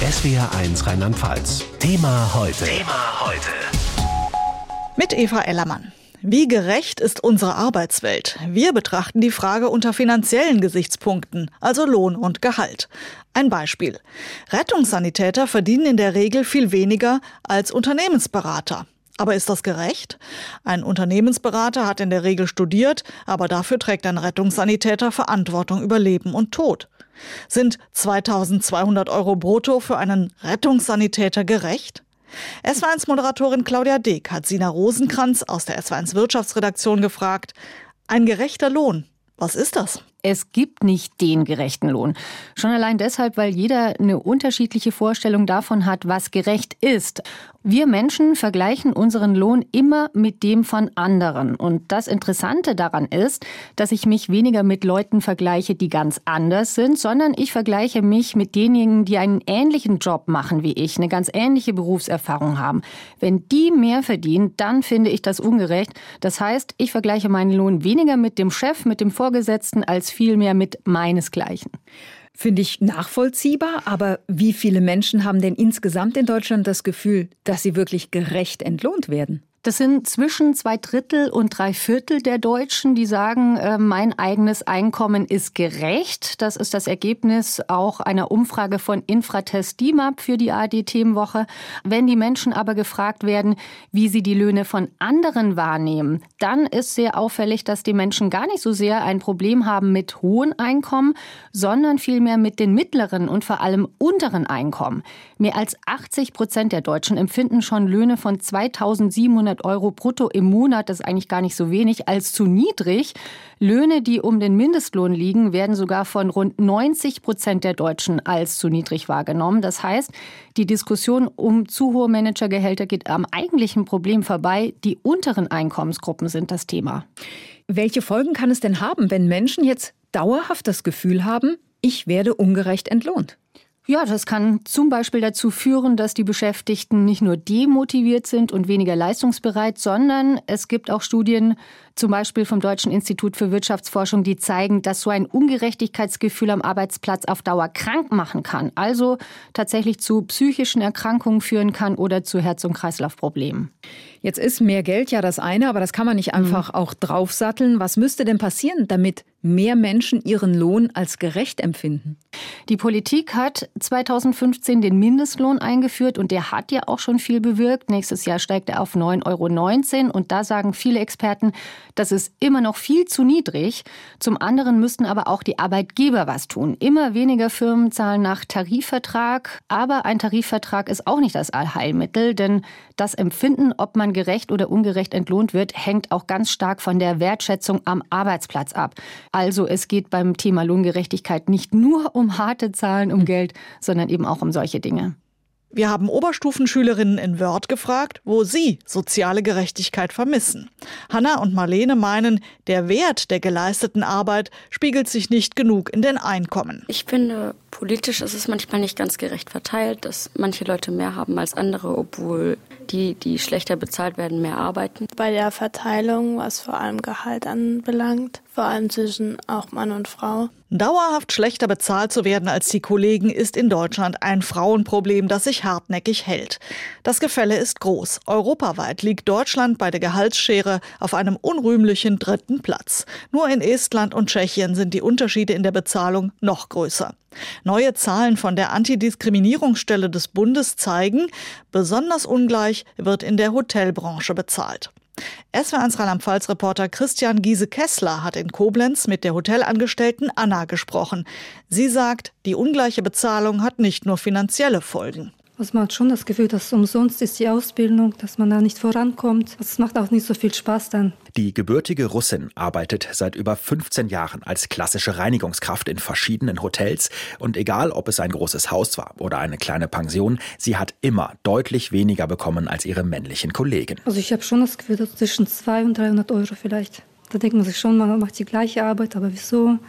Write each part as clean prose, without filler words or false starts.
SWR1 Rheinland-Pfalz. Thema heute. Mit Eva Ellermann. Wie gerecht ist unsere Arbeitswelt? Wir betrachten die Frage unter finanziellen Gesichtspunkten, also Lohn und Gehalt. Ein Beispiel. Rettungssanitäter verdienen in der Regel viel weniger als Unternehmensberater. Aber ist das gerecht? Ein Unternehmensberater hat in der Regel studiert, aber dafür trägt ein Rettungssanitäter Verantwortung über Leben und Tod. Sind 2.200 € brutto für einen Rettungssanitäter gerecht? SWR1-Moderatorin Claudia Deek hat Sina Rosenkranz aus der SWR1-Wirtschaftsredaktion gefragt. Ein gerechter Lohn, was ist das? Es gibt nicht den gerechten Lohn. Schon allein deshalb, weil jeder eine unterschiedliche Vorstellung davon hat, was gerecht ist. Wir Menschen vergleichen unseren Lohn immer mit dem von anderen. Und das Interessante daran ist, dass ich mich weniger mit Leuten vergleiche, die ganz anders sind, sondern ich vergleiche mich mit denjenigen, die einen ähnlichen Job machen wie ich, eine ganz ähnliche Berufserfahrung haben. Wenn die mehr verdienen, dann finde ich das ungerecht. Das heißt, ich vergleiche meinen Lohn weniger mit dem Chef, mit dem Vorgesetzten, als vielmehr mit meinesgleichen. Finde ich nachvollziehbar, aber wie viele Menschen haben denn insgesamt in Deutschland das Gefühl, dass sie wirklich gerecht entlohnt werden? Das sind zwischen 2/3 und 3/4 der Deutschen, die sagen, mein eigenes Einkommen ist gerecht. Das ist das Ergebnis auch einer Umfrage von Infratest DIMAP für die ARD-Themenwoche. Wenn die Menschen aber gefragt werden, wie sie die Löhne von anderen wahrnehmen, dann ist sehr auffällig, dass die Menschen gar nicht so sehr ein Problem haben mit hohen Einkommen, sondern vielmehr mit den mittleren und vor allem unteren Einkommen. Mehr als 80% der Deutschen empfinden schon Löhne von 2.700 € brutto im Monat, das ist eigentlich gar nicht so wenig, als zu niedrig. Löhne, die um den Mindestlohn liegen, werden sogar von rund 90% der Deutschen als zu niedrig wahrgenommen. Das heißt, die Diskussion um zu hohe Managergehälter geht am eigentlichen Problem vorbei. Die unteren Einkommensgruppen sind das Thema. Welche Folgen kann es denn haben, wenn Menschen jetzt dauerhaft das Gefühl haben, ich werde ungerecht entlohnt? Ja, das kann zum Beispiel dazu führen, dass die Beschäftigten nicht nur demotiviert sind und weniger leistungsbereit, sondern es gibt auch Studien, zum Beispiel vom Deutschen Institut für Wirtschaftsforschung, die zeigen, dass so ein Ungerechtigkeitsgefühl am Arbeitsplatz auf Dauer krank machen kann. Also tatsächlich zu psychischen Erkrankungen führen kann oder zu Herz- und Kreislaufproblemen. Jetzt ist mehr Geld ja das eine, aber das kann man nicht einfach auch draufsatteln. Was müsste denn passieren, damit mehr Menschen ihren Lohn als gerecht empfinden? Die Politik hat 2015 den Mindestlohn eingeführt und der hat ja auch schon viel bewirkt. Nächstes Jahr steigt er auf 9,19 € und da sagen viele Experten, das ist immer noch viel zu niedrig. Zum anderen müssten aber auch die Arbeitgeber was tun. Immer weniger Firmen zahlen nach Tarifvertrag, aber ein Tarifvertrag ist auch nicht das Allheilmittel, denn das Empfinden, ob man gerecht oder ungerecht entlohnt wird, hängt auch ganz stark von der Wertschätzung am Arbeitsplatz ab. Also es geht beim Thema Lohngerechtigkeit nicht nur um harte Zahlen, um Geld, sondern eben auch um solche Dinge. Wir haben Oberstufenschülerinnen in Wörth gefragt, wo sie soziale Gerechtigkeit vermissen. Hanna und Marlene meinen, der Wert der geleisteten Arbeit spiegelt sich nicht genug in den Einkommen. Ich finde, politisch ist es manchmal nicht ganz gerecht verteilt, dass manche Leute mehr haben als andere, obwohl die schlechter bezahlt werden, mehr arbeiten. Bei der Verteilung, was vor allem Gehalt anbelangt, vor allem zwischen auch Mann und Frau. Dauerhaft schlechter bezahlt zu werden als die Kollegen ist in Deutschland ein Frauenproblem, das sich hartnäckig hält. Das Gefälle ist groß. Europaweit liegt Deutschland bei der Gehaltsschere auf einem unrühmlichen 3. Platz. Nur in Estland und Tschechien sind die Unterschiede in der Bezahlung noch größer. Neue Zahlen von der Antidiskriminierungsstelle des Bundes zeigen, besonders ungleich wird in der Hotelbranche bezahlt. SWR1 Rheinland-Pfalz-Reporter Christian Giese-Kessler hat in Koblenz mit der Hotelangestellten Anna gesprochen. Sie sagt, die ungleiche Bezahlung hat nicht nur finanzielle Folgen. Also man hat schon das Gefühl, dass umsonst ist die Ausbildung, dass man da nicht vorankommt. Es macht auch nicht so viel Spaß dann. Die gebürtige Russin arbeitet seit über 15 Jahren als klassische Reinigungskraft in verschiedenen Hotels. Und egal, ob es ein großes Haus war oder eine kleine Pension, sie hat immer deutlich weniger bekommen als ihre männlichen Kollegen. Also ich habe schon das Gefühl, dass zwischen 200 und 300 € vielleicht. Da denkt man sich schon, man macht die gleiche Arbeit, aber wieso?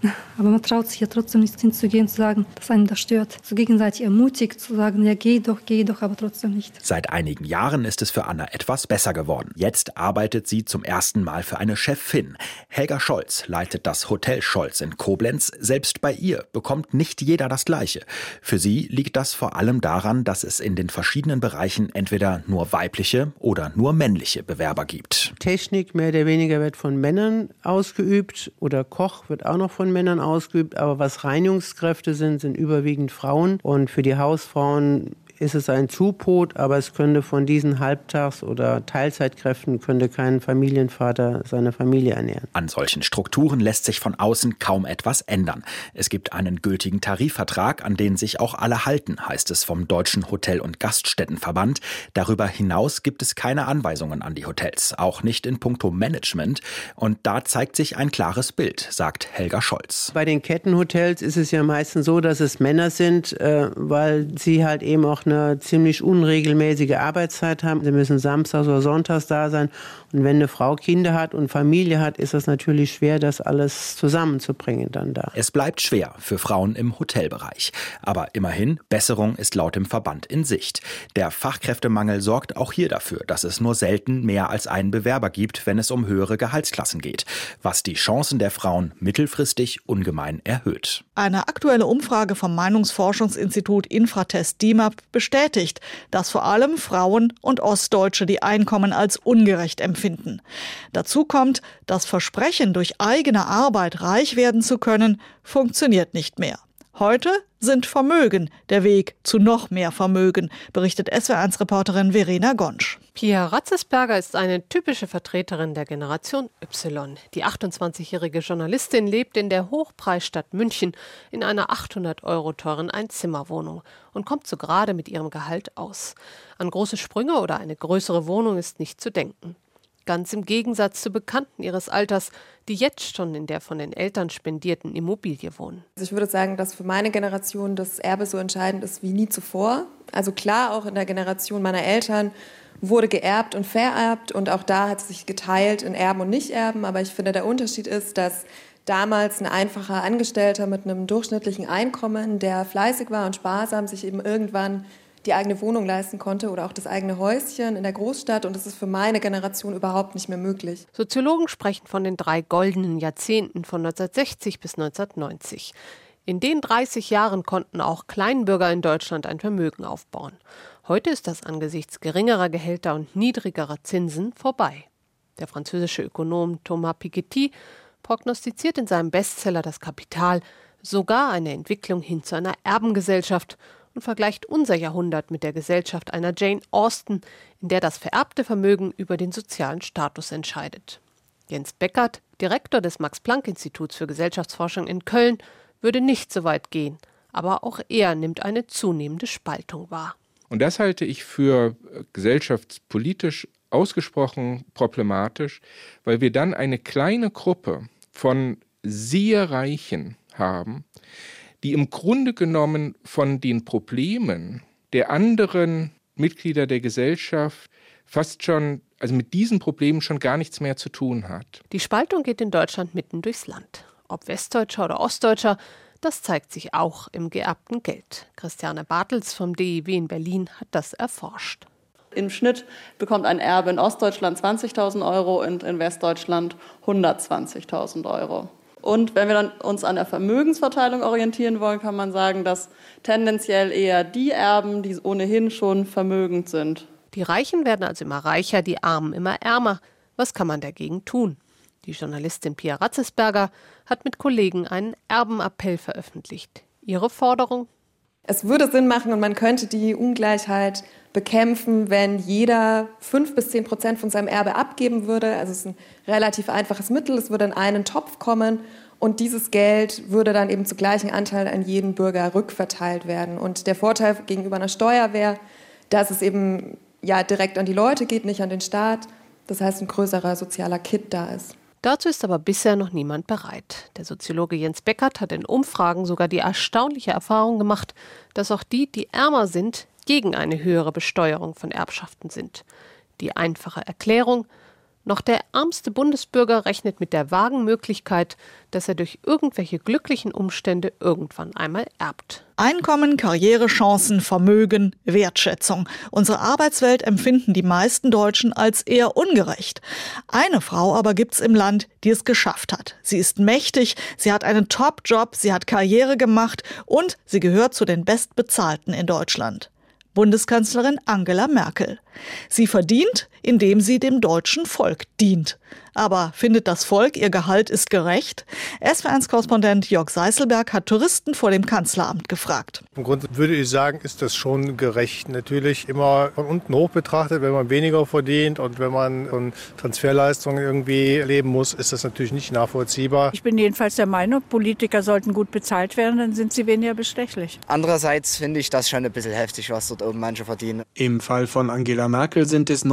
Aber man traut sich ja trotzdem nicht hinzugehen, zu sagen, dass einen das stört. So gegenseitig ermutigt, zu sagen, ja geh doch, aber trotzdem nicht. Seit einigen Jahren ist es für Anna etwas besser geworden. Jetzt arbeitet sie zum ersten Mal für eine Chefin. Helga Scholz leitet das Hotel Scholz in Koblenz. Selbst bei ihr bekommt nicht jeder das Gleiche. Für sie liegt das vor allem daran, dass es in den verschiedenen Bereichen entweder nur weibliche oder nur männliche Bewerber gibt. Technik mehr oder weniger wird von Männern ausgeübt oder Koch wird auch noch von Männern ausgeübt, aber was Reinigungskräfte sind überwiegend Frauen und für die Hausfrauen ist es ein Zupot, aber es könnte von diesen Halbtags- oder Teilzeitkräften könnte kein Familienvater seine Familie ernähren. An solchen Strukturen lässt sich von außen kaum etwas ändern. Es gibt einen gültigen Tarifvertrag, an den sich auch alle halten, heißt es vom Deutschen Hotel- und Gaststättenverband. Darüber hinaus gibt es keine Anweisungen an die Hotels, auch nicht in puncto Management. Und da zeigt sich ein klares Bild, sagt Helga Scholz. Bei den Kettenhotels ist es ja meistens so, dass es Männer sind, weil sie halt eben auch eine ziemlich unregelmäßige Arbeitszeit haben. Sie müssen samstags oder sonntags da sein. Und wenn eine Frau Kinder hat und Familie hat, ist es natürlich schwer, das alles zusammenzubringen dann da. Es bleibt schwer für Frauen im Hotelbereich. Aber immerhin, Besserung ist laut dem Verband in Sicht. Der Fachkräftemangel sorgt auch hier dafür, dass es nur selten mehr als einen Bewerber gibt, wenn es um höhere Gehaltsklassen geht. Was die Chancen der Frauen mittelfristig ungemein erhöht. Eine aktuelle Umfrage vom Meinungsforschungsinstitut Infratest DIMAP bestätigt, dass vor allem Frauen und Ostdeutsche die Einkommen als ungerecht empfinden. Dazu kommt, das Versprechen, durch eigene Arbeit reich werden zu können, funktioniert nicht mehr. Heute sind Vermögen der Weg zu noch mehr Vermögen, berichtet SWR1-Reporterin Verena Gonsch. Pia Ratzesberger ist eine typische Vertreterin der Generation Y. Die 28-jährige Journalistin lebt in der Hochpreisstadt München in einer 800 € teuren Einzimmerwohnung und kommt so gerade mit ihrem Gehalt aus. An große Sprünge oder eine größere Wohnung ist nicht zu denken. Ganz im Gegensatz zu Bekannten ihres Alters, die jetzt schon in der von den Eltern spendierten Immobilie wohnen. Also ich würde sagen, dass für meine Generation das Erbe so entscheidend ist wie nie zuvor. Also klar, auch in der Generation meiner Eltern wurde geerbt und vererbt und auch da hat sich geteilt in Erben und Nicht-Erben. Aber ich finde, der Unterschied ist, dass damals ein einfacher Angestellter mit einem durchschnittlichen Einkommen, der fleißig war und sparsam, sich eben irgendwann die eigene Wohnung leisten konnte oder auch das eigene Häuschen in der Großstadt. Und das ist für meine Generation überhaupt nicht mehr möglich. Soziologen sprechen von den 3 goldenen Jahrzehnten von 1960 bis 1990. In den 30 Jahren konnten auch Kleinbürger in Deutschland ein Vermögen aufbauen. Heute ist das angesichts geringerer Gehälter und niedrigerer Zinsen vorbei. Der französische Ökonom Thomas Piketty prognostiziert in seinem Bestseller Das Kapital sogar eine Entwicklung hin zu einer Erbengesellschaft und vergleicht unser Jahrhundert mit der Gesellschaft einer Jane Austen, in der das vererbte Vermögen über den sozialen Status entscheidet. Jens Beckert, Direktor des Max-Planck-Instituts für Gesellschaftsforschung in Köln, würde nicht so weit gehen, aber auch er nimmt eine zunehmende Spaltung wahr. Und das halte ich für gesellschaftspolitisch ausgesprochen problematisch, weil wir dann eine kleine Gruppe von sehr Reichen haben, die im Grunde genommen von den Problemen der anderen Mitglieder der Gesellschaft fast schon, also mit diesen Problemen schon gar nichts mehr zu tun hat. Die Spaltung geht in Deutschland mitten durchs Land. Ob Westdeutscher oder Ostdeutscher, das zeigt sich auch im geerbten Geld. Christiane Bartels vom DIW in Berlin hat das erforscht. Im Schnitt bekommt ein Erbe in Ostdeutschland 20.000 € und in Westdeutschland 120.000 €. Und wenn wir dann uns an der Vermögensverteilung orientieren wollen, kann man sagen, dass tendenziell eher die erben, die ohnehin schon vermögend sind. Die Reichen werden also immer reicher, die Armen immer ärmer. Was kann man dagegen tun? Die Journalistin Pia Ratzesberger hat mit Kollegen einen Erbenappell veröffentlicht. Ihre Forderung? Es würde Sinn machen und man könnte die Ungleichheit bekämpfen, wenn jeder 5-10% von seinem Erbe abgeben würde. Also es ist ein relativ einfaches Mittel. Es würde in einen Topf kommen und dieses Geld würde dann eben zu gleichen Anteilen an jeden Bürger rückverteilt werden. Und der Vorteil gegenüber einer Steuer wäre, dass es eben direkt an die Leute geht, nicht an den Staat. Das heißt, ein größerer sozialer Kit da ist. Dazu ist aber bisher noch niemand bereit. Der Soziologe Jens Beckert hat in Umfragen sogar die erstaunliche Erfahrung gemacht, dass auch die ärmer sind, gegen eine höhere Besteuerung von Erbschaften sind. Die einfache Erklärung: Noch der ärmste Bundesbürger rechnet mit der vagen Möglichkeit, dass er durch irgendwelche glücklichen Umstände irgendwann einmal erbt. Einkommen, Karrierechancen, Vermögen, Wertschätzung. Unsere Arbeitswelt empfinden die meisten Deutschen als eher ungerecht. Eine Frau aber gibt's im Land, die es geschafft hat. Sie ist mächtig, sie hat einen Top-Job, sie hat Karriere gemacht und sie gehört zu den Bestbezahlten in Deutschland. Bundeskanzlerin Angela Merkel. Sie verdient, indem sie dem deutschen Volk dient. Aber findet das Volk, ihr Gehalt ist gerecht? SWR1-Korrespondent Jörg Seißelberg hat Touristen vor dem Kanzleramt gefragt. Im Grunde würde ich sagen, ist das schon gerecht. Natürlich immer von unten hoch betrachtet, wenn man weniger verdient und wenn man von Transferleistungen irgendwie leben muss, ist das natürlich nicht nachvollziehbar. Ich bin jedenfalls der Meinung, Politiker sollten gut bezahlt werden, dann sind sie weniger bestechlich. Andererseits finde ich das schon ein bisschen heftig, was dort oben manche verdienen. Im Fall von Angela Merkel sind es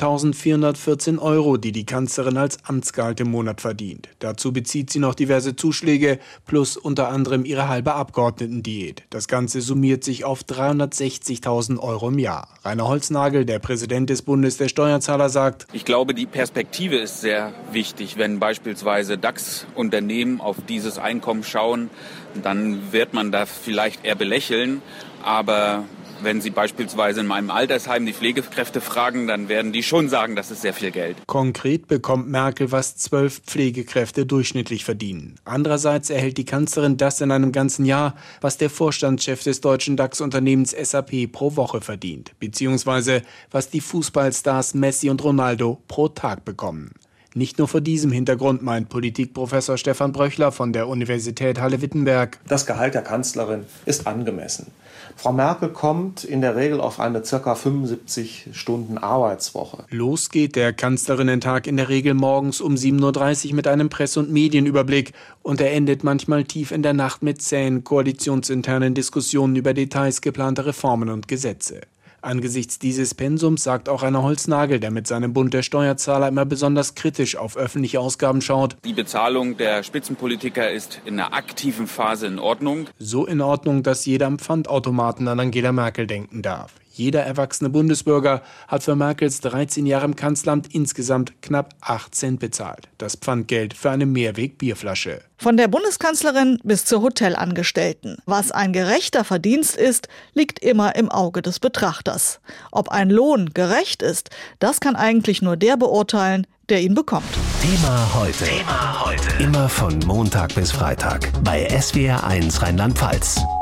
19.414 €, die die Kanzlerin als Amtsgehalt im Monat verdient. Dazu bezieht sie noch diverse Zuschläge plus unter anderem ihre halbe Abgeordnetendiät. Das Ganze summiert sich auf 360.000 € im Jahr. Rainer Holznagel, der Präsident des Bundes der Steuerzahler, sagt: Ich glaube, die Perspektive ist sehr wichtig. Wenn beispielsweise DAX-Unternehmen auf dieses Einkommen schauen, dann wird man das vielleicht eher belächeln. Aber wenn Sie beispielsweise in meinem Altersheim die Pflegekräfte fragen, dann werden die schon sagen, das ist sehr viel Geld. Konkret bekommt Merkel, was 12 Pflegekräfte durchschnittlich verdienen. Andererseits erhält die Kanzlerin das in einem ganzen Jahr, was der Vorstandschef des deutschen DAX-Unternehmens SAP pro Woche verdient. Beziehungsweise was die Fußballstars Messi und Ronaldo pro Tag bekommen. Nicht nur vor diesem Hintergrund meint Politikprofessor Stefan Bröchler von der Universität Halle-Wittenberg: Das Gehalt der Kanzlerin ist angemessen. Frau Merkel kommt in der Regel auf eine ca. 75 Stunden Arbeitswoche. Los geht der Kanzlerinnen-Tag in der Regel morgens um 7.30 Uhr mit einem Presse- und Medienüberblick und er endet manchmal tief in der Nacht mit zähen koalitionsinternen Diskussionen über Details geplanter Reformen und Gesetze. Angesichts dieses Pensums sagt auch Rainer Holznagel, der mit seinem Bund der Steuerzahler immer besonders kritisch auf öffentliche Ausgaben schaut: Die Bezahlung der Spitzenpolitiker ist in der aktiven Phase in Ordnung. So in Ordnung, dass jeder am Pfandautomaten an Angela Merkel denken darf. Jeder erwachsene Bundesbürger hat für Merkels 13 Jahre im Kanzleramt insgesamt knapp 8 Cent bezahlt. Das Pfandgeld für eine Mehrweg-Bierflasche. Von der Bundeskanzlerin bis zur Hotelangestellten. Was ein gerechter Verdienst ist, liegt immer im Auge des Betrachters. Ob ein Lohn gerecht ist, das kann eigentlich nur der beurteilen, der ihn bekommt. Thema heute. Immer von Montag bis Freitag bei SWR1 Rheinland-Pfalz.